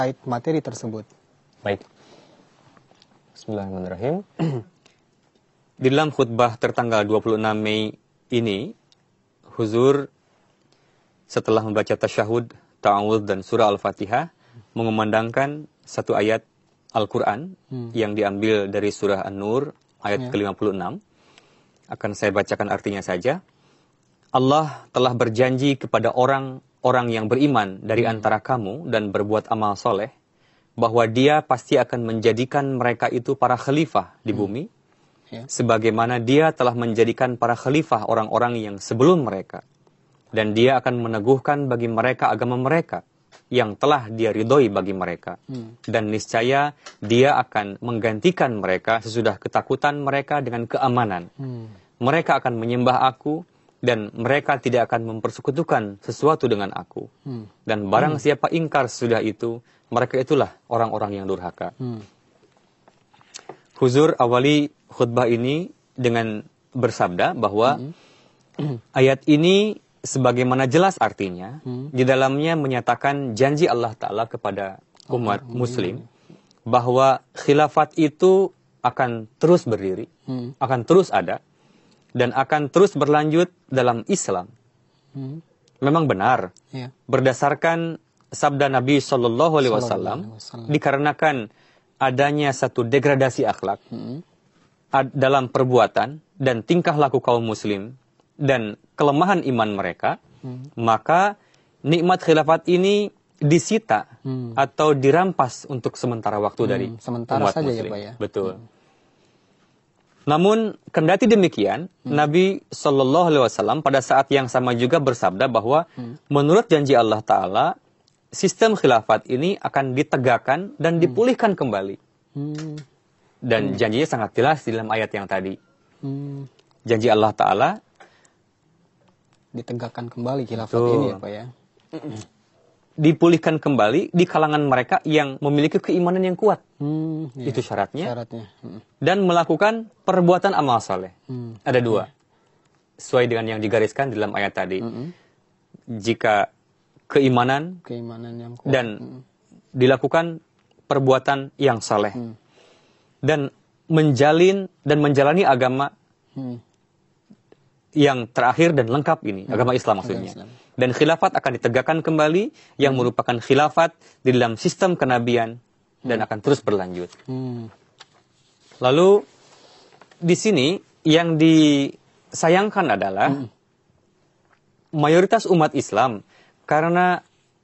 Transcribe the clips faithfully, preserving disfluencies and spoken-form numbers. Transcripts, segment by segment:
terkait materi tersebut. Baik. Bismillahirrahmanirrahim. Di dalam khutbah tertanggal dua puluh enam Mei ini, Huzur setelah membaca tasyahud, ta'awudz dan surah Al-Fatihah, mengumandangkan satu ayat Al-Quran hmm. yang diambil dari surah An-Nur ayat ya. ke lima puluh enam. Akan saya bacakan artinya saja. Allah telah berjanji kepada orang-orang yang beriman dari hmm. antara kamu dan berbuat amal soleh, bahwa dia pasti akan menjadikan mereka itu para khalifah di hmm. bumi, ya. sebagaimana dia telah menjadikan para khalifah orang-orang yang sebelum mereka. Dan dia akan meneguhkan bagi mereka agama mereka yang telah dia ridhoi bagi mereka. Hmm. Dan niscaya dia akan menggantikan mereka sesudah ketakutan mereka dengan keamanan. Hmm. Mereka akan menyembah aku dan mereka tidak akan mempersekutukan sesuatu dengan aku. Hmm. Dan barang hmm. siapa ingkar sesudah itu, mereka itulah orang-orang yang durhaka. Hmm. Huzur awali khutbah ini dengan bersabda bahwa hmm. ayat ini sebagaimana jelas artinya, hmm. di dalamnya menyatakan janji Allah Ta'ala kepada umat oh, muslim, hmm. bahwa khilafat itu akan terus berdiri, hmm. akan terus ada, dan akan terus berlanjut dalam Islam. Hmm. Memang benar, yeah. berdasarkan sabda Nabi Sallallahu Alaihi Wasallam, dikarenakan adanya satu degradasi akhlak hmm. ad, dalam perbuatan dan tingkah laku kaum muslim, dan kelemahan iman mereka, hmm. maka nikmat khilafat ini disita hmm. atau dirampas untuk sementara waktu hmm. dari sementara umat saja muslim. Ya, Pak, ya? Betul. Hmm. Namun kendati demikian, hmm. Nabi Shallallahu Alaihi Wasallam pada saat yang sama juga bersabda bahwa hmm. menurut janji Allah Taala, sistem khilafat ini akan ditegakkan dan hmm. dipulihkan kembali. Hmm. Dan hmm. janjinya sangat jelas di dalam ayat yang tadi. Hmm. Janji Allah Taala ditegakkan kembali khilafat Tuh. ini ya Pak ya. Dipulihkan kembali di kalangan mereka yang memiliki keimanan yang kuat. Hmm, iya. Itu syaratnya. Syaratnya. Hmm. Dan melakukan perbuatan amal soleh. Hmm. Ada dua. Hmm. Sesuai dengan yang digariskan di dalam ayat tadi. Hmm. Jika keimanan, keimanan yang kuat. Dan hmm. dilakukan perbuatan yang soleh. Hmm. Dan menjalin dan menjalani agama hmm. yang terakhir dan lengkap ini, hmm. agama Islam maksudnya. Islam. Dan khilafat akan ditegakkan kembali, yang hmm. merupakan khilafat di dalam sistem kenabian, hmm. dan akan terus berlanjut. Hmm. Lalu, di sini, yang disayangkan adalah, hmm. mayoritas umat Islam, karena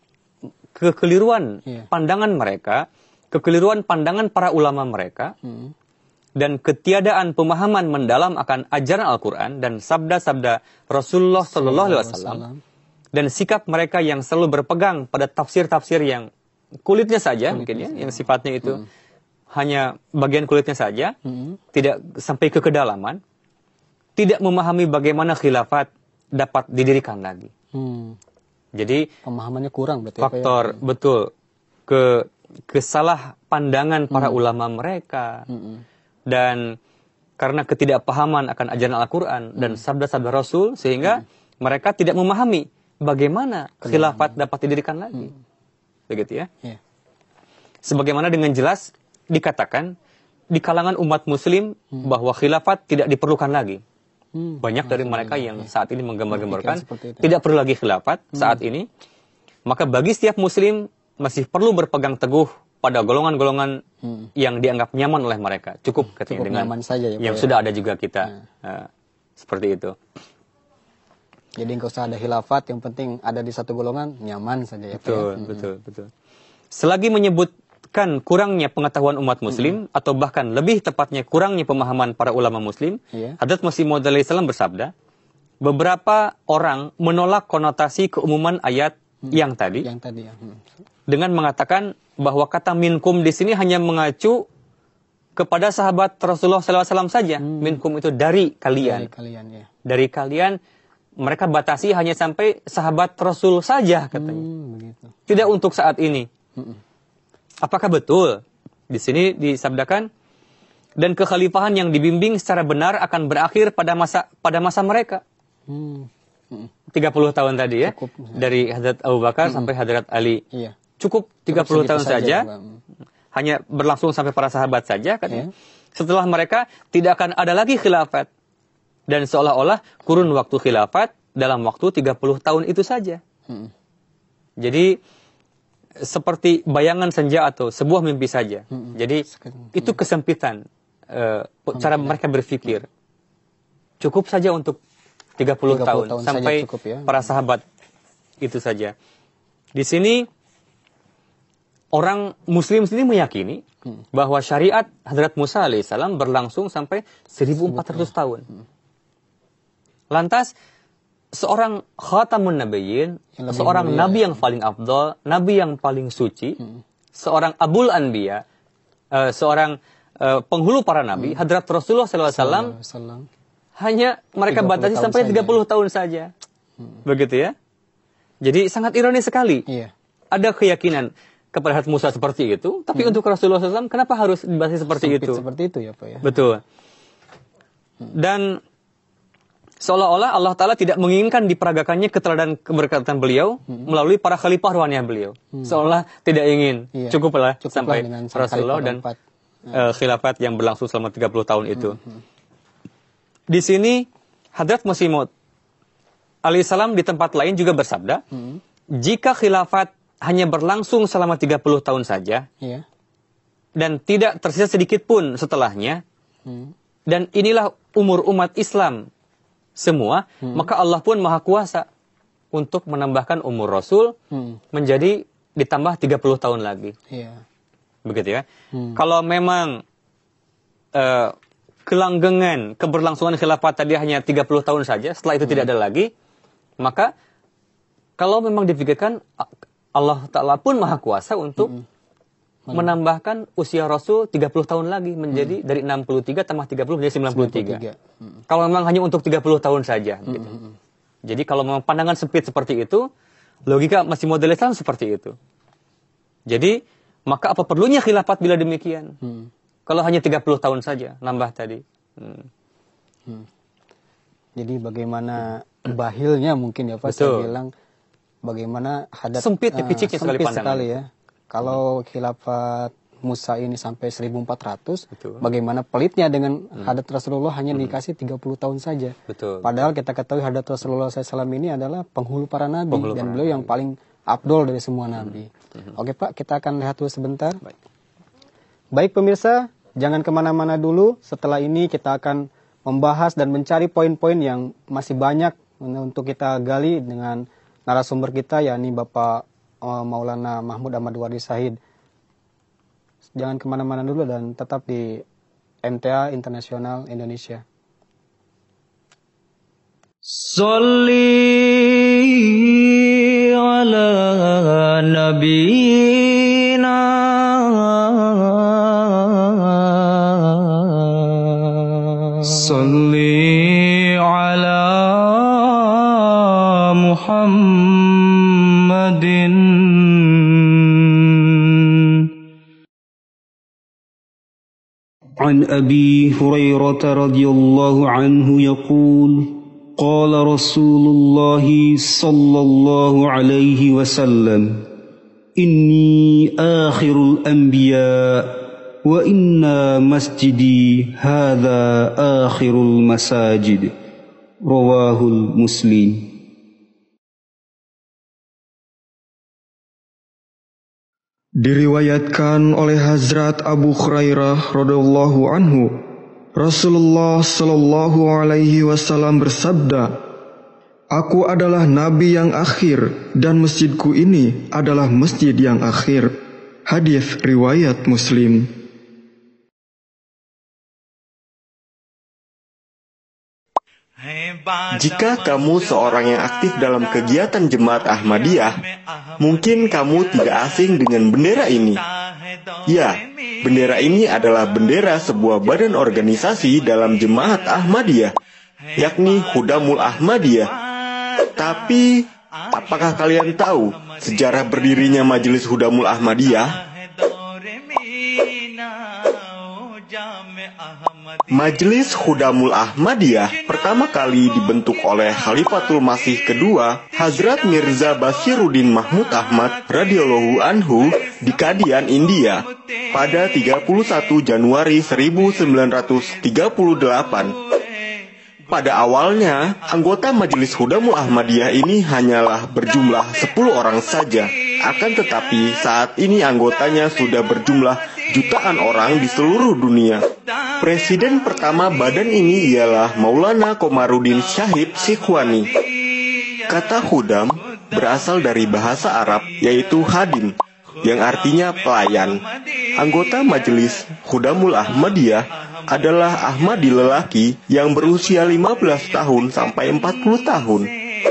kekeliruan yeah. pandangan mereka, kekeliruan pandangan para ulama mereka, hmm. dan ketiadaan pemahaman mendalam akan ajaran Al-Quran dan sabda-sabda Rasulullah Sallallahu Alaihi Wasallam, dan sikap mereka yang selalu berpegang pada tafsir-tafsir yang kulitnya saja, kulitnya mungkin ya, saja. yang sifatnya itu hmm. hanya bagian kulitnya saja, hmm. tidak sampai ke kedalaman, tidak memahami bagaimana khilafat dapat didirikan lagi. Hmm. Jadi pemahamannya kurang berarti. Faktor ya? betul ke kesalah pandangan para hmm. ulama mereka. Hmm. Dan karena ketidakpahaman akan ajaran Al-Quran hmm. dan sabda-sabda Rasul, sehingga hmm. mereka tidak memahami bagaimana khilafat hmm. dapat didirikan lagi. Hmm. Begitu ya. Yeah. Sebagaimana dengan jelas dikatakan di kalangan umat muslim hmm. bahwa khilafat tidak diperlukan lagi. Hmm. Banyak dari mereka yang yeah. saat ini menggambar-gambarkan tidak perlu lagi khilafat hmm. saat ini. Maka bagi setiap muslim masih perlu berpegang teguh pada golongan-golongan hmm. yang dianggap nyaman oleh mereka. Cukup katanya Cukup dengan nyaman saja ya, yang ya. sudah ada juga kita. Ya. Uh, seperti itu. Jadi nggak usah ada khilafat, yang penting ada di satu golongan, nyaman saja ya. Betul, Pak, ya? betul, hmm. betul. Selagi menyebutkan kurangnya pengetahuan umat muslim, hmm. atau bahkan lebih tepatnya kurangnya pemahaman para ulama muslim, ya. Hadrat Masih Maud alaihi salam bersabda, beberapa orang menolak konotasi keumuman ayat hmm. yang tadi, yang tadi ya. Hmm. dengan mengatakan bahwa kata minkum di sini hanya mengacu kepada sahabat Rasulullah shallallahu alaihi wasallam saja. Hmm. Minkum itu dari kalian. Dari kalian, ya. Dari kalian, mereka batasi hanya sampai sahabat Rasul saja katanya. Hmm, begitu. Tidak untuk saat ini. Hmm. Apakah betul? Di sini disabdakan, dan kekhalifahan yang dibimbing secara benar akan berakhir pada masa pada masa mereka. Hmm. Hmm. tiga puluh tahun tadi ya. Cukup. Dari Hadrat Abu Bakar hmm. sampai Hadrat Ali. Iya. cukup tiga puluh tahun segitu saja, saja, hanya berlangsung sampai para sahabat saja kan. Ya. Setelah mereka tidak akan ada lagi khilafat. Dan seolah-olah kurun waktu khilafat dalam waktu tiga puluh tahun itu saja. Hmm. Jadi seperti bayangan senja atau sebuah mimpi saja. Hmm. Jadi Hmm. itu kesempitan uh, cara mereka berpikir. Cukup saja untuk tiga puluh tahun, tahun sampai cukup, ya. para sahabat itu saja. Di sini orang muslim sendiri meyakini hmm. bahwa syariat Hadrat Musa alaihissalam berlangsung sampai seribu empat ratus tahun. Hmm. Lantas seorang khatamun nabiyyin, seorang mulia, nabi yang paling afdal, nabi yang paling suci, hmm. seorang abul anbiya, uh, seorang uh, penghulu para nabi, hmm. Hadrat Rasulullah sallallahu alaihi wasallam, hanya mereka batasi sampai tiga puluh tahun saja. Hmm. Begitu ya. Jadi sangat ironis sekali. Iya. Ada keyakinan kepada Hadrat Musa seperti itu, tapi hmm. untuk Rasulullah sallallahu alaihi wasallam kenapa harus dibatasi seperti Sempit itu? Seperti itu ya Pak ya. Betul. Hmm. Dan seolah-olah Allah Ta'ala tidak menginginkan diperagakannya keteladanan keberkatan beliau hmm. melalui para khalifah ruhaniyah beliau. Hmm. Seolah tidak ingin. Iya. Cukuplah, Cukuplah sampai Rasulullah dan uh, khilafat yang berlangsung selama tiga puluh tahun itu. Hmm. Hmm. Di sini Hadrat Masih Maud alaihissalam di tempat lain juga bersabda, hmm. jika khilafat hanya berlangsung selama tiga puluh tahun saja, yeah. dan tidak tersisa sedikit pun setelahnya, hmm. dan inilah umur umat Islam semua, hmm. maka Allah pun maha kuasa untuk menambahkan umur Rasul hmm. menjadi ditambah tiga puluh tahun lagi. Yeah. Begitu ya. Hmm. Kalau memang uh, kelanggengan keberlangsungan khilafat tadi hanya tiga puluh tahun saja, setelah itu hmm. tidak ada lagi, maka kalau memang dipikirkan Allah Ta'ala pun maha kuasa untuk hmm. menambahkan usia Rasul tiga puluh tahun lagi menjadi hmm. dari enam puluh tiga tambah tiga puluh menjadi sembilan puluh tiga. Hmm. Kalau memang hanya untuk tiga puluh tahun saja. Hmm. Gitu. Jadi kalau memang pandangan sempit seperti itu, logika Masih Maud Islam seperti itu. Jadi maka apa perlunya khilafat bila demikian? Hmm. Kalau hanya tiga puluh tahun saja, nambah tadi. Hmm. Hmm. Jadi bagaimana bahilnya mungkin ya Pak, Betul. saya bilang, bagaimana hadat sempit ya, piciknya uh, sekali sempit pandangan. sekali ya. Kalau khilafat Musa ini sampai seribu empat ratus, Betul. bagaimana pelitnya dengan hmm. hadat Rasulullah hanya hmm. dikasih tiga puluh tahun saja. Betul. Padahal kita ketahui hadat Rasulullah shallallahu alaihi wasallam ini adalah penghulu para nabi, penghulu dan para beliau nabi. yang paling afdol dari semua nabi. Hmm. Oke Pak, kita akan lihat dulu sebentar. Baik. Baik pemirsa, jangan kemana-mana dulu. Setelah ini kita akan membahas dan mencari poin-poin yang masih banyak untuk kita gali dengan narasumber kita, yakni Bapak uh, Maulana Mahmud Ahmad Wardi Shahid. Jangan kemana-mana dulu dan tetap di M T A Internasional Indonesia. Salli ala nabiyina Salli ala Muhammadin. عن أبي هريرة رضي الله عنه يقول قال رسول الله صلى الله عليه وسلم إني آخر الأنبياء وإن مسجدي هذا آخر المساجد رواه المسلم. Diriwayatkan oleh Hazrat Abu Hurairah radhiyallahu anhu, Rasulullah sallallahu alaihi wasallam bersabda, "Aku adalah nabi yang akhir dan masjidku ini adalah masjid yang akhir." Hadis riwayat Muslim. Jika kamu seorang yang aktif dalam kegiatan Jemaat Ahmadiyah, mungkin kamu tidak asing dengan bendera ini. Ya, bendera ini adalah bendera sebuah badan organisasi dalam Jemaat Ahmadiyah, yakni Khudamul Ahmadiyah. Tapi, apakah kalian tahu sejarah berdirinya Majelis Khudamul Ahmadiyah? Majelis Khudamul Ahmadiyah pertama kali dibentuk oleh Khalifatul Masih kedua, Hazrat Mirza Bashiruddin Mahmud Ahmad radhiyallahu anhu di Kadian, India pada tiga puluh satu Januari seribu sembilan ratus tiga puluh delapan. Pada awalnya, anggota Majelis Khudamul Ahmadiyah ini hanyalah berjumlah sepuluh orang saja. Akan tetapi saat ini anggotanya sudah berjumlah jutaan orang di seluruh dunia. Presiden pertama badan ini ialah Maulana Komarudin Syahid Sikhwani. Kata khudam berasal dari bahasa Arab yaitu hadim, yang artinya pelayan. Anggota Majelis Khudamul Ahmadiyah adalah Ahmadi lelaki yang berusia lima belas tahun sampai empat puluh tahun.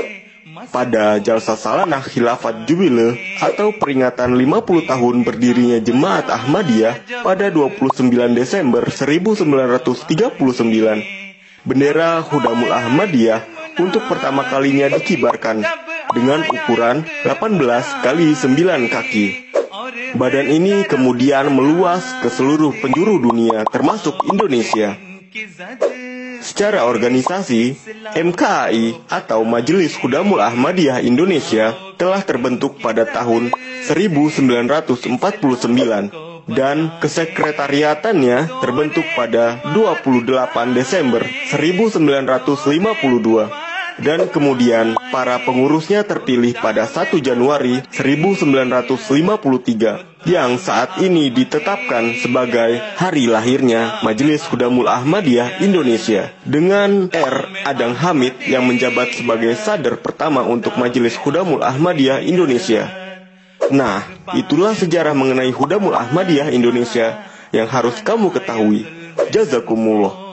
Pada Jalsa Salanah Khilafat Jubile atau peringatan lima puluh tahun berdirinya Jemaat Ahmadiyah pada dua puluh sembilan Desember seribu sembilan ratus tiga puluh sembilan, bendera Khudamul Ahmadiyah untuk pertama kalinya dikibarkan dengan ukuran delapan belas kali sembilan kaki. Badan ini kemudian meluas ke seluruh penjuru dunia termasuk Indonesia. Secara organisasi, M K A I atau Majelis Khudamul Ahmadiyah Indonesia telah terbentuk pada tahun seribu sembilan ratus empat puluh sembilan dan kesekretariatannya terbentuk pada dua puluh delapan Desember seribu sembilan ratus lima puluh dua. Dan kemudian para pengurusnya terpilih pada satu Januari seribu sembilan ratus lima puluh tiga yang saat ini ditetapkan sebagai hari lahirnya Majelis Khudamul Ahmadiyah Indonesia dengan R. Adang Hamid yang menjabat sebagai sadar pertama untuk Majelis Khudamul Ahmadiyah Indonesia. Nah, itulah sejarah mengenai Khudamul Ahmadiyah Indonesia yang harus kamu ketahui. Jazakumullah.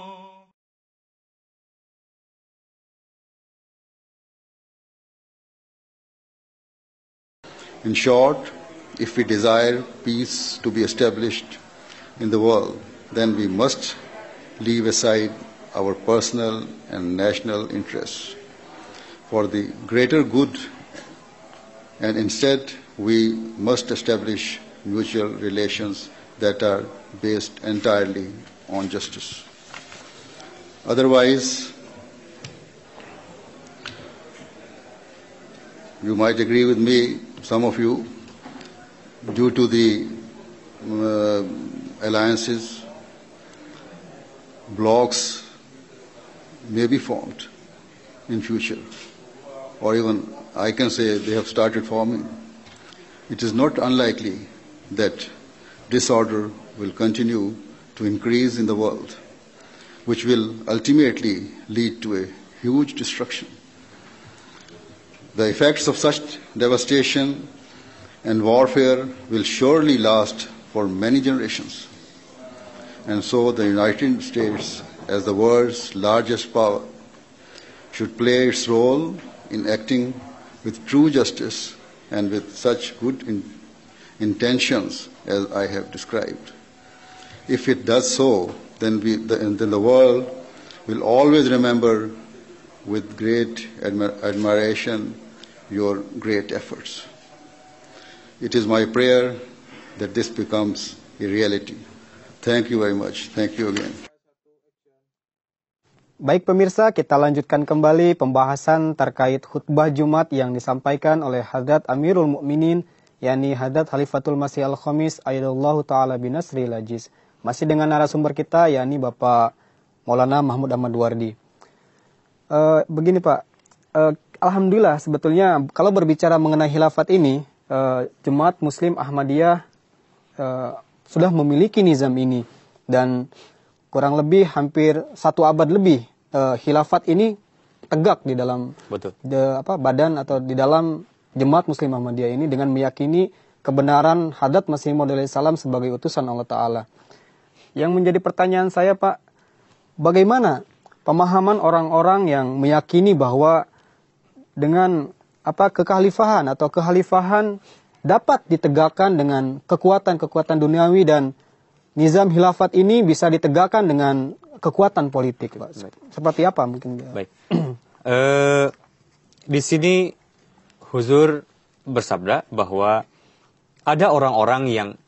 In short, if we desire peace to be established in the world, then we must leave aside our personal and national interests for the greater good, and instead we must establish mutual relations that are based entirely on justice. Otherwise, you might agree with me, some of you, due to the uh, alliances, blocs may be formed in future, or even I can say they have started forming. It is not unlikely that disorder will continue to increase in the world, which will ultimately lead to a huge destruction. The effects of such devastation and warfare will surely last for many generations. And so the United States, as the world's largest power, should play its role in acting with true justice and with such good in intentions as I have described. If it does so, then, we, the, then the world will always remember with great admir admiration your great efforts. It is my prayer that this becomes a reality. Thank you very much. Thank you again. Baik pemirsa, kita lanjutkan kembali pembahasan terkait khutbah Jumat yang disampaikan oleh Hadrat Amirul Mukminin, yakni Hadrat Khalifatul Masih Al-Khamis Ayyadallahu Ta'ala binasril aziz. Masih dengan narasumber kita, yakni Bapak Maulana Mahmud Ahmad Wardi. Uh, begini Pak, uh, Alhamdulillah sebetulnya kalau berbicara mengenai khilafat ini, uh, Jemaat Muslim Ahmadiyah uh, sudah memiliki nizam ini. Dan kurang lebih hampir satu abad lebih uh, khilafat ini tegak di dalam Betul. De, apa, badan atau di dalam Jemaat Muslim Ahmadiyah ini dengan meyakini kebenaran Hadrat Masih Maud alaihi salam sebagai utusan Allah Ta'ala. Yang menjadi pertanyaan saya Pak, bagaimana pemahaman orang-orang yang meyakini bahwa dengan apa kekhalifahan atau kekhalifahan dapat ditegakkan dengan kekuatan-kekuatan duniawi dan nizam khilafat ini bisa ditegakkan dengan kekuatan politik, Pak. Seperti apa mungkin? Baik. uh, di sini Huzur bersabda bahwa ada orang-orang yang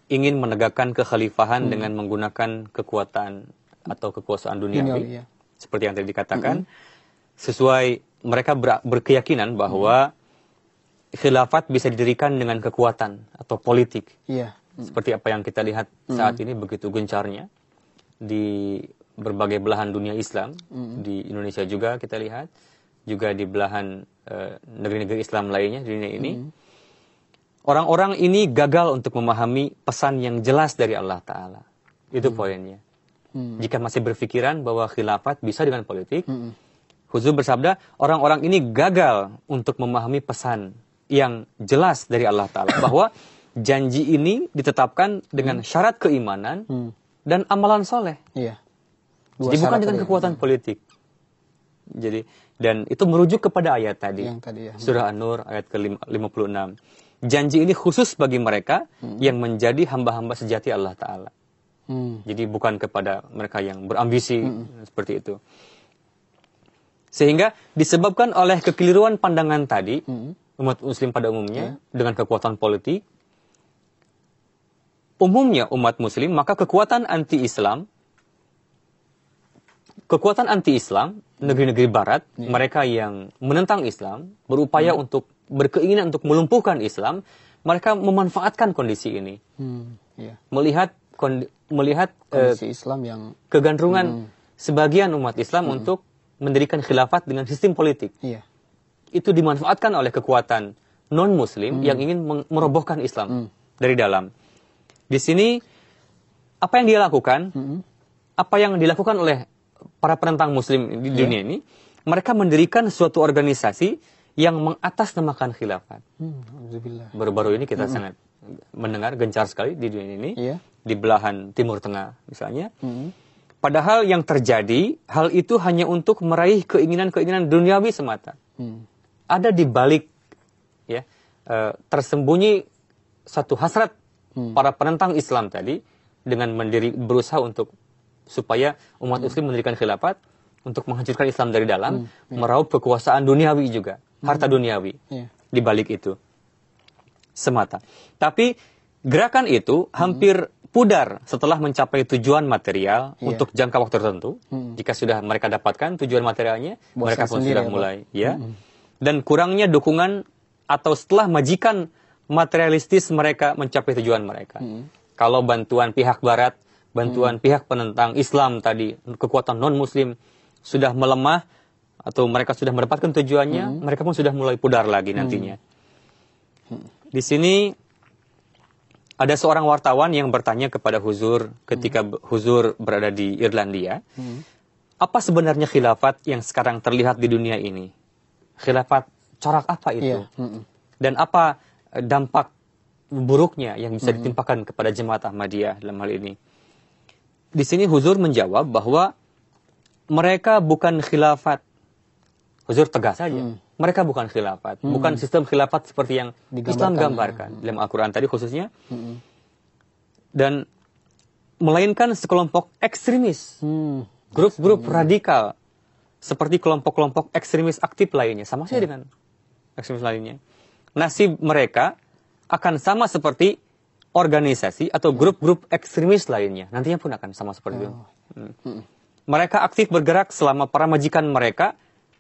ingin menegakkan kekhalifahan hmm. dengan menggunakan kekuatan atau kekuasaan duniawi, ya. Seperti yang tadi dikatakan, hmm. sesuai mereka ber, berkeyakinan bahwa hmm. khilafat bisa didirikan dengan kekuatan atau politik, ya. hmm. seperti apa yang kita lihat saat hmm. ini begitu gencarnya di berbagai belahan dunia Islam, hmm. di Indonesia juga kita lihat, juga di belahan uh, negeri-negeri Islam lainnya di dunia ini. Hmm. Orang-orang ini gagal untuk memahami pesan yang jelas dari Allah Ta'ala. Itu hmm. poinnya. Hmm. Jika masih berpikiran bahwa khilafat bisa dengan politik, hmm. Huzur bersabda, orang-orang ini gagal untuk memahami pesan yang jelas dari Allah Ta'ala. Bahwa janji ini ditetapkan dengan syarat keimanan hmm. dan amalan soleh. Iya. Jadi bukan dengan kekuatan politik. Jadi, dan itu merujuk kepada ayat tadi. Yang tadi ya. Surah An-Nur ayat ke lima puluh enam. Janji ini khusus bagi mereka hmm. yang menjadi hamba-hamba sejati Allah Ta'ala. Hmm. Jadi bukan kepada mereka yang berambisi hmm. seperti itu. Sehingga disebabkan oleh kekeliruan pandangan tadi, hmm. umat muslim pada umumnya, yeah. dengan kekuatan politik, umumnya umat muslim, maka kekuatan anti-Islam, kekuatan anti-Islam, negeri-negeri barat, yeah. mereka yang menentang Islam, berupaya hmm. untuk berkeinginan untuk melumpuhkan Islam, mereka memanfaatkan kondisi ini, hmm, yeah. melihat kondi, melihat kondisi uh, Islam yang kegandrungan hmm. sebagian umat Islam hmm. untuk mendirikan khilafat dengan sistem politik. Yeah. Itu dimanfaatkan oleh kekuatan non-Muslim hmm. yang ingin merobohkan Islam hmm. dari dalam. Di sini apa yang dia lakukan, hmm. apa yang dilakukan oleh para penentang Muslim di yeah. dunia ini, mereka mendirikan suatu organisasi yang mengatasnamakan khilafat. Hmm, Baru-baru ini kita hmm. sangat mendengar gencar sekali di dunia ini, yeah. di belahan Timur Tengah misalnya. Hmm. Padahal yang terjadi, hal itu hanya untuk meraih keinginan-keinginan duniawi semata. Hmm. Ada di balik, ya, uh, tersembunyi satu hasrat hmm. para penentang Islam tadi dengan mendiri berusaha untuk supaya umat hmm. Muslim mendirikan khilafat untuk menghancurkan Islam dari dalam, hmm. yeah. meraup kekuasaan duniawi juga. Harta duniawi yeah. di balik itu semata. Tapi gerakan itu hampir hmm. pudar setelah mencapai tujuan material yeah. untuk jangka waktu tertentu. Hmm. Jika sudah mereka dapatkan tujuan materialnya, bosan mereka pun sudah ya, mulai ya. Hmm. Dan kurangnya dukungan atau setelah majikan materialistis mereka mencapai tujuan mereka. Hmm. Kalau bantuan pihak barat, bantuan hmm. pihak penentang Islam tadi, kekuatan non-muslim sudah melemah atau mereka sudah mendapatkan tujuannya, hmm. mereka pun sudah mulai pudar lagi nantinya. Hmm. Di sini ada seorang wartawan yang bertanya kepada Huzur ketika hmm. Huzur berada di Irlandia, hmm. apa sebenarnya khilafat yang sekarang terlihat di dunia ini? Khilafat corak apa itu? Yeah. Hmm. Dan apa dampak buruknya yang bisa hmm. ditimpakan kepada jemaat Ahmadiyah dalam hal ini? Di sini Huzur menjawab bahwa mereka bukan khilafat. Huzur tegas saja. Hmm. Mereka bukan khilafat. Hmm. Bukan sistem khilafat seperti yang Islam gambarkan. Hmm. Dalam Al-Quran tadi khususnya. Hmm. Dan melainkan sekelompok ekstremis. Hmm. Grup-grup hmm. radikal. Seperti kelompok-kelompok ekstremis aktif lainnya. Sama saja hmm. dengan ekstremis lainnya. Nasib mereka akan sama seperti organisasi atau grup-grup ekstremis lainnya. Nantinya pun akan sama seperti oh. itu. Hmm. Hmm. Mereka aktif bergerak selama para majikan mereka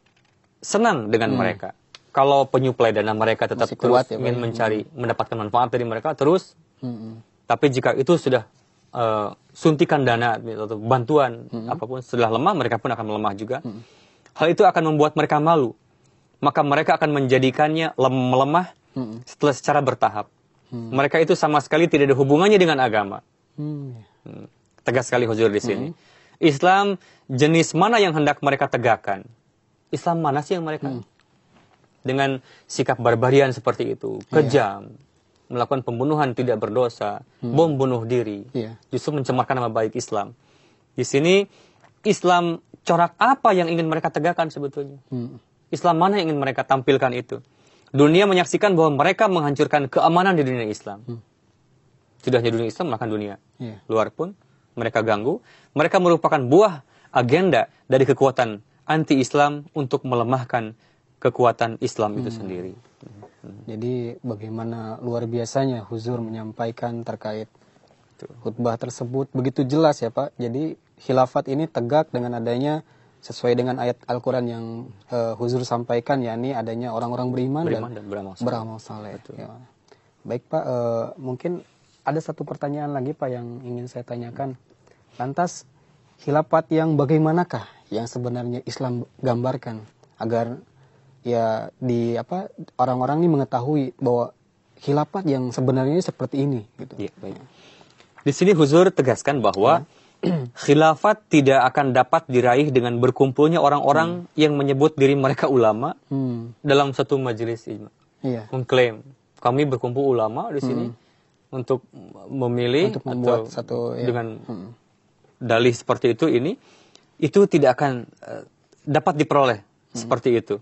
senang dengan hmm. mereka. Kalau penyuplai dana mereka tetap masih terus ya, ingin mencari, hmm. mendapatkan manfaat dari mereka terus. Hmm. Tapi jika itu sudah uh, suntikan dana atau bantuan hmm. apapun sudah lemah, mereka pun akan melemah juga. Hmm. Hal itu akan membuat mereka malu. Maka mereka akan menjadikannya lem- melemah hmm. setelah secara bertahap. Hmm. Mereka itu sama sekali tidak ada hubungannya dengan agama. Hmm. Hmm. Tegas sekali Huzur di sini. Hmm. Islam jenis mana yang hendak mereka tegakkan? Islam mana sih yang mereka hmm. dengan sikap barbarian seperti itu, kejam, yeah. melakukan pembunuhan tidak berdosa, hmm. bom bunuh diri, yeah. justru mencemarkan nama baik Islam. Di sini Islam corak apa yang ingin mereka tegakkan sebetulnya? Hmm. Islam mana yang ingin mereka tampilkan itu? Dunia menyaksikan bahwa mereka menghancurkan keamanan di dunia Islam. Hmm. Sudah hanya dunia Islam, bahkan dunia yeah. luar pun mereka ganggu. Mereka merupakan buah agenda dari kekuatan anti-Islam untuk melemahkan kekuatan Islam itu hmm. sendiri. Hmm. Jadi bagaimana luar biasanya Huzur menyampaikan terkait khutbah tersebut begitu jelas ya Pak. Jadi khilafat ini tegak dengan adanya sesuai dengan ayat Al-Quran yang uh, Huzur sampaikan, yakni adanya orang-orang beriman, beriman dan, dan beramal saleh. beramal saleh. Ya. Baik Pak, uh, mungkin ada satu pertanyaan lagi Pak yang ingin saya tanyakan. Lantas khilafat yang bagaimanakah yang sebenarnya Islam gambarkan agar ya di apa orang-orang ini mengetahui bahwa khilafat yang sebenarnya seperti ini gitu. Ya, baik. Di sini Huzur tegaskan bahwa ya. khilafat tidak akan dapat diraih dengan berkumpulnya orang-orang hmm. yang menyebut diri mereka ulama hmm. dalam satu majelis ijma. Ya. Mengklaim kami berkumpul ulama di sini hmm. untuk memilih untuk membuat atau satu ya. dengan hmm. dalih seperti itu ini itu tidak akan uh, dapat diperoleh hmm. seperti itu.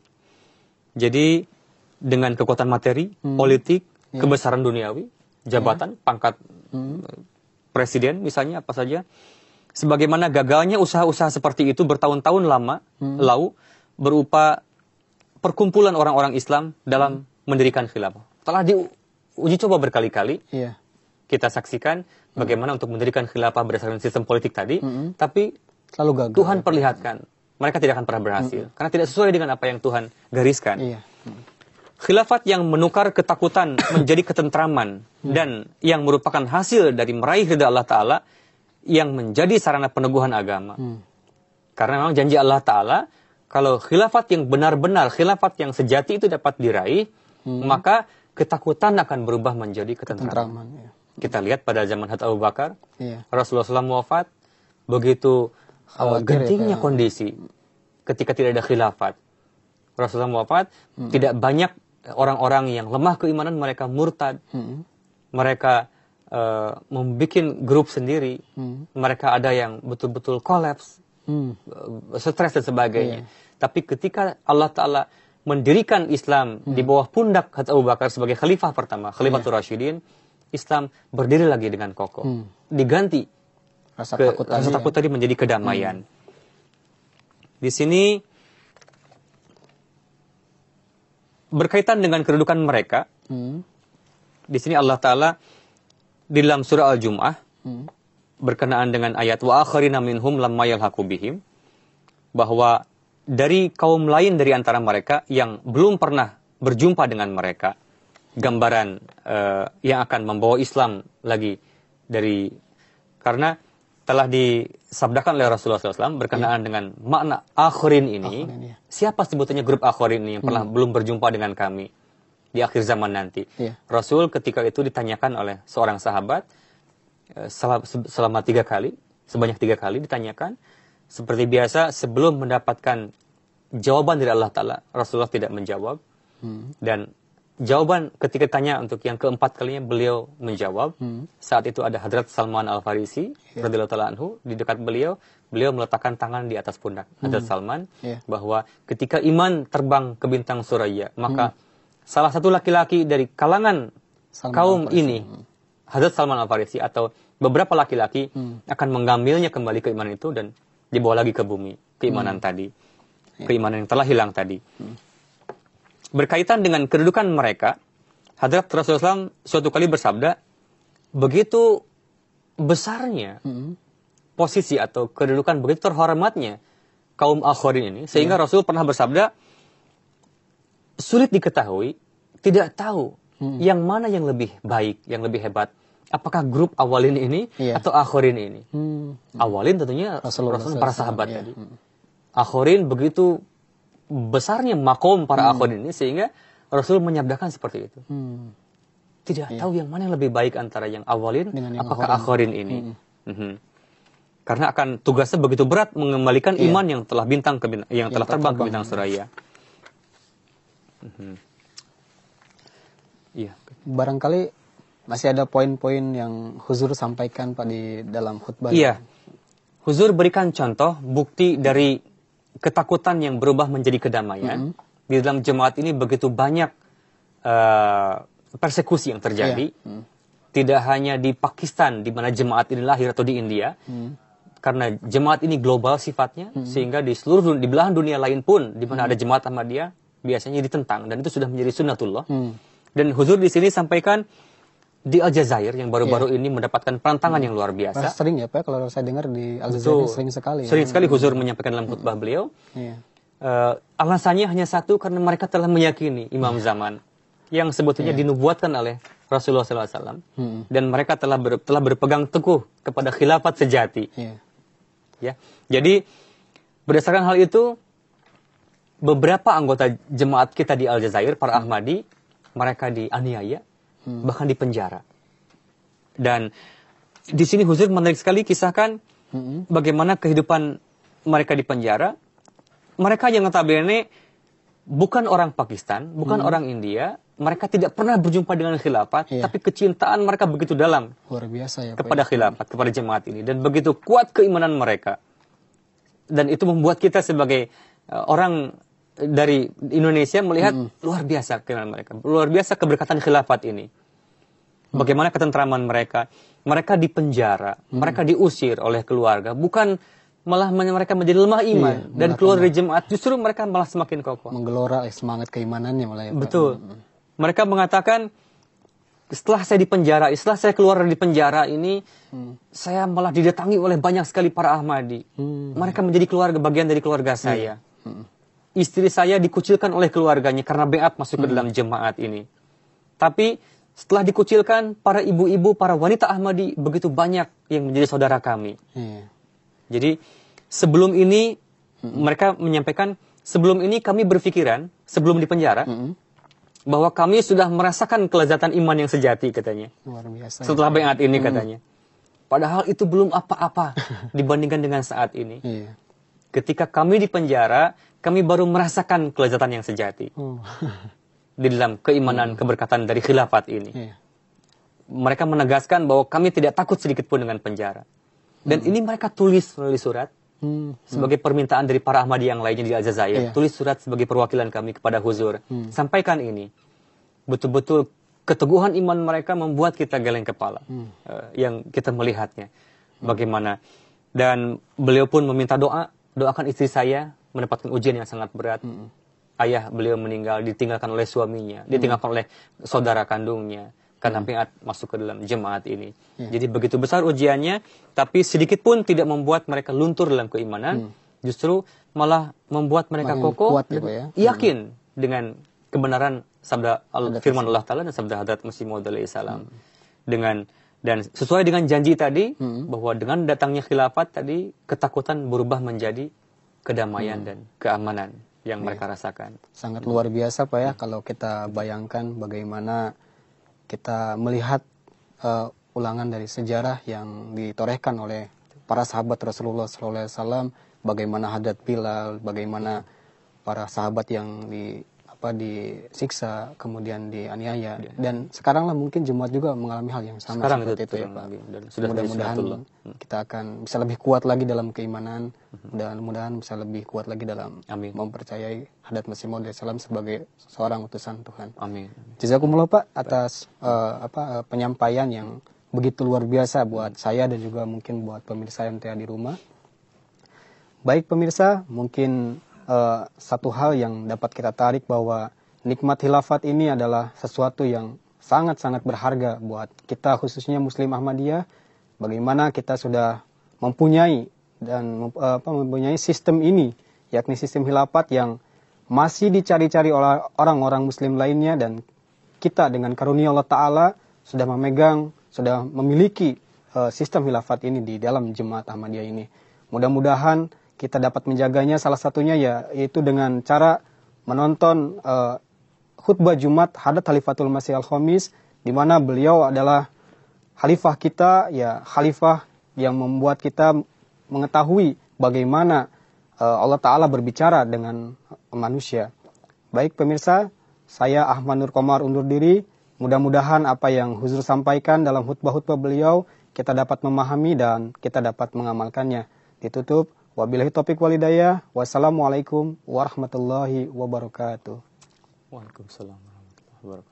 Jadi dengan kekuatan materi, hmm. politik, ya. kebesaran duniawi, jabatan, ya. pangkat hmm. presiden misalnya apa saja, sebagaimana gagalnya usaha-usaha seperti itu bertahun-tahun lama hmm. lalu berupa perkumpulan orang-orang Islam dalam hmm. mendirikan khilafah. Telah diuji coba berkali-kali. Ya. Kita saksikan hmm. bagaimana untuk mendirikan khilafah berdasarkan sistem politik tadi, hmm. tapi selalu gagal. Tuhan perlihatkan mereka tidak akan pernah berhasil hmm. karena tidak sesuai dengan apa yang Tuhan gariskan. Iya. Hmm. Khilafat yang menukar ketakutan menjadi ketentraman hmm. dan yang merupakan hasil dari meraih ridha Allah Ta'ala yang menjadi sarana peneguhan agama. Hmm. Karena memang janji Allah Ta'ala, kalau khilafat yang benar-benar, khilafat yang sejati itu dapat diraih, hmm. maka ketakutan akan berubah menjadi ketentraman. Ya. Kita lihat pada zaman Hadrat Abu Bakar, ya. Rasulullah shallallahu alaihi wasallam wafat, begitu uh, gentingnya ya, kondisi ketika tidak ada khilafat. Rasulullah wafat, hmm. tidak banyak orang-orang yang lemah keimanan, mereka murtad, hmm. mereka uh, membuat grup sendiri, hmm. mereka ada yang betul-betul kolaps, hmm. uh, stres dan sebagainya. Yeah. Tapi ketika Allah Ta'ala mendirikan Islam hmm. di bawah pundak Hadrat Abu Bakar sebagai khalifah pertama, Khalifatul yeah. Rasyidin, Islam berdiri lagi dengan kokoh. Hmm. Diganti rasa ke, takut, rasa tadi, takut ya. tadi menjadi kedamaian. Hmm. Di sini berkaitan dengan kedudukan mereka, hmm. di sini Allah Ta'ala di dalam surah Al-Jum'ah hmm. berkenaan dengan ayat wa akharina minhum lamma yalhaqu bihim, bahwa dari kaum lain dari antara mereka yang belum pernah berjumpa dengan mereka, gambaran uh, yang akan membawa Islam lagi dari, karena telah disabdakan oleh Rasulullah shallallahu alaihi wasallam berkenaan yeah. dengan makna akhirin ini. Akhirin, ya. Siapa sebutannya grup akhirin ini yang hmm. pernah belum berjumpa dengan kami di akhir zaman nanti? Yeah. Rasul ketika itu ditanyakan oleh seorang sahabat selama, selama tiga kali, sebanyak tiga kali ditanyakan. Seperti biasa sebelum mendapatkan jawaban dari Allah Ta'ala, Rasulullah tidak menjawab. Hmm. Dan jawaban ketika tanya untuk yang keempat kalinya beliau menjawab. Hmm. Saat itu ada Hadrat Salman Al-Farisi yeah. radhiyallahu ta'ala anhu di dekat beliau. Beliau meletakkan tangan di atas pundak hmm. Hadrat Salman yeah. bahwa ketika iman terbang ke bintang Suraya, maka hmm. salah satu laki-laki dari kalangan Salman kaum ini, hmm. Hadrat Salman Al-Farisi atau beberapa laki-laki hmm. akan mengambilnya kembali keimanan itu dan dibawa lagi ke bumi keimanan hmm. tadi, yeah. keimanan yang telah hilang tadi. Hmm. Berkaitan dengan kedudukan mereka, Hadrat Rasulullah shallallahu alaihi wasallam suatu kali bersabda, begitu besarnya hmm. posisi atau kedudukan, begitu terhormatnya kaum akhirin ini, sehingga yeah. Rasul pernah bersabda, sulit diketahui, tidak tahu hmm. yang mana yang lebih baik, yang lebih hebat. Apakah grup awalin ini yeah. atau akhirin ini? Hmm. Awalin tentunya Rasulullah, Rasul para sahabat yeah. tadi. Hmm. Akhirin begitu besarnya makom para hmm. akhirin ini sehingga Rasul menyabdakan seperti itu. Hmm. Tidak yeah. tahu yang mana yang lebih baik antara yang awalin dengan yang apakah akhirin ini. Hmm. Hmm. Karena akan tugasnya begitu berat mengembalikan yeah. iman yang telah bintang ke bintang, yang, yang telah terbang, terbang ke bintang Suraya. Hmm. Yeah. Barangkali masih ada poin-poin yang Huzur sampaikan Pak di dalam khutbah. Iya. Huzur berikan contoh bukti dari ketakutan yang berubah menjadi kedamaian. Mm-hmm. Di dalam jemaat ini begitu banyak uh, persekusi yang terjadi. Yeah. Mm. Tidak hanya di Pakistan di mana jemaat ini lahir atau di India. Mm. Karena jemaat ini global sifatnya, mm. sehingga di seluruh di belahan dunia lain pun di mana mm. ada jemaat Ahmadiyah biasanya ditentang dan itu sudah menjadi sunnatullah. Mm. Dan Huzur di sini sampaikan di Aljazair yang baru-baru yeah. ini mendapatkan pantangan hmm. yang luar biasa. Nah, sering ya Pak, kalau saya dengar di Aljazair sering sekali. Sering ya. sekali Huzur hmm. menyampaikan dalam khutbah hmm. beliau. Yeah. Uh, alasannya hanya satu, karena mereka telah meyakini Imam yeah. zaman yang sebetulnya yeah. dinubuatkan oleh Rasulullah shallallahu alaihi wasallam hmm. dan mereka telah ber, telah berpegang teguh kepada khilafat sejati. Yeah. Ya, jadi berdasarkan hal itu, beberapa anggota jemaat kita di Aljazair, para hmm. Ahmadi, mereka dianiaya. Hmm. bahkan di penjara. Dan di sini Huzur menarik sekali kisahkan hmm. bagaimana kehidupan mereka di penjara. Mereka yang notabene bukan orang Pakistan, bukan hmm. orang India, mereka tidak pernah berjumpa dengan khilafat, yeah. tapi kecintaan mereka begitu dalam luar biasa ya, kepada khilafat, kepada jemaat ini, dan begitu kuat keimanan mereka. Dan itu membuat kita sebagai uh, orang dari Indonesia melihat hmm. luar biasa keimanan mereka, luar biasa keberkatan khilafat ini. Bagaimana ketentraman mereka, mereka dipenjara, hmm. mereka diusir oleh keluarga, bukan malah mereka menjadi lemah iman iya, dan keluar dari jemaat, justru mereka malah semakin kokoh. Menggelora semangat keimanannya malah ya, Pak. Betul. Hmm. Mereka mengatakan, setelah saya dipenjara, setelah saya keluar dari penjara ini, hmm. saya malah didatangi oleh banyak sekali para Ahmadi. Hmm. Mereka menjadi keluarga, bagian dari keluarga saya. Hmm. Istri saya dikucilkan oleh keluarganya karena beat masuk ke dalam jemaat ini. Tapi setelah dikucilkan, para ibu-ibu, para wanita Ahmadi begitu banyak yang menjadi saudara kami. Hmm. Jadi sebelum ini hmm. mereka menyampaikan, sebelum ini kami berpikiran, sebelum di penjara, hmm. bahwa kami sudah merasakan kelezatan iman yang sejati, katanya. Luar biasa. Setelah beat ini, hmm. katanya. Padahal itu belum apa-apa dibandingkan dengan saat ini. Yeah. Ketika kami di penjara, kami baru merasakan kelezatan yang sejati. Oh. Di dalam keimanan, hmm. keberkatan dari khilafat ini. Yeah. Mereka menegaskan bahwa kami tidak takut sedikit pun dengan penjara. Dan hmm. ini mereka tulis melalui surat. Hmm. Sebagai permintaan dari para Ahmadi yang lainnya di Aljazair. Yeah. Tulis surat sebagai perwakilan kami kepada Huzur. Hmm. Sampaikan ini. Betul-betul keteguhan iman mereka membuat kita geleng kepala. Hmm. Uh, yang kita melihatnya. Hmm. Bagaimana. Dan beliau pun meminta doa. Doakan istri saya mendapatkan ujian yang sangat berat. Hmm. Ayah beliau meninggal, ditinggalkan oleh suaminya, hmm. ditinggalkan oleh saudara kandungnya, karena hmm. beat masuk ke dalam jemaat ini. Hmm. Jadi begitu besar ujiannya, tapi sedikit pun tidak membuat mereka luntur dalam keimanan, hmm. justru malah membuat mereka Makin kokoh, kuat, gitu ya? yakin hmm. dengan kebenaran sabda al firman Allah Ta'ala dan sabda Hadrat Masih Maud alaihi salam. Hmm. Dengan dan sesuai dengan janji tadi, hmm. bahwa dengan datangnya khilafat tadi, ketakutan berubah menjadi kedamaian hmm. dan keamanan yang ya. mereka rasakan. Sangat luar biasa Pak ya, kalau kita bayangkan bagaimana kita melihat uh, ulangan dari sejarah yang ditorehkan oleh para sahabat Rasulullah shallallahu alaihi wasallam, bagaimana Hadrat Bilal, bagaimana para sahabat yang di apa disiksa, kemudian dianiaya, ya. Dan sekarang lah mungkin jemaat juga mengalami hal yang sama sekarang seperti itu, itu ya Pak. Mudah-mudahan kita akan bisa lebih kuat lagi dalam keimanan, mudah-mudahan bisa lebih kuat lagi dalam Amin. mempercayai Hadrat Masih Maud alaihi salam sebagai seorang utusan Tuhan. Amin. Jazakumullah Pak atas uh, apa uh, penyampaian yang begitu luar biasa buat saya dan juga mungkin buat pemirsa yang ada di rumah. Baik pemirsa, mungkin Uh, satu hal yang dapat kita tarik bahwa nikmat khilafat ini adalah sesuatu yang sangat-sangat berharga buat kita, khususnya Muslim Ahmadiyah. Bagaimana kita sudah mempunyai dan uh, apa, mempunyai sistem ini, yakni sistem khilafat yang masih dicari-cari oleh orang-orang Muslim lainnya, dan kita dengan karunia Allah Ta'ala sudah memegang, sudah memiliki uh, sistem khilafat ini di dalam jemaat Ahmadiyah ini. Mudah-mudahan kita dapat menjaganya, salah satunya ya yaitu dengan cara menonton uh, khutbah Jumat Hadrat Khalifatul Masih Al-Khamis, di mana beliau adalah khalifah kita, ya khalifah yang membuat kita mengetahui bagaimana uh, Allah Ta'ala berbicara dengan manusia. Baik pemirsa, saya Ahmad Nur Komar undur diri. Mudah-mudahan apa yang Huzur sampaikan dalam khutbah-khutbah beliau kita dapat memahami dan kita dapat mengamalkannya. Ditutup. Wabillahi taufiq wal hidayah. Wassalamualaikum warahmatullahi wabarakatuh. Waalaikumsalam warahmatullahi wabarakatuh.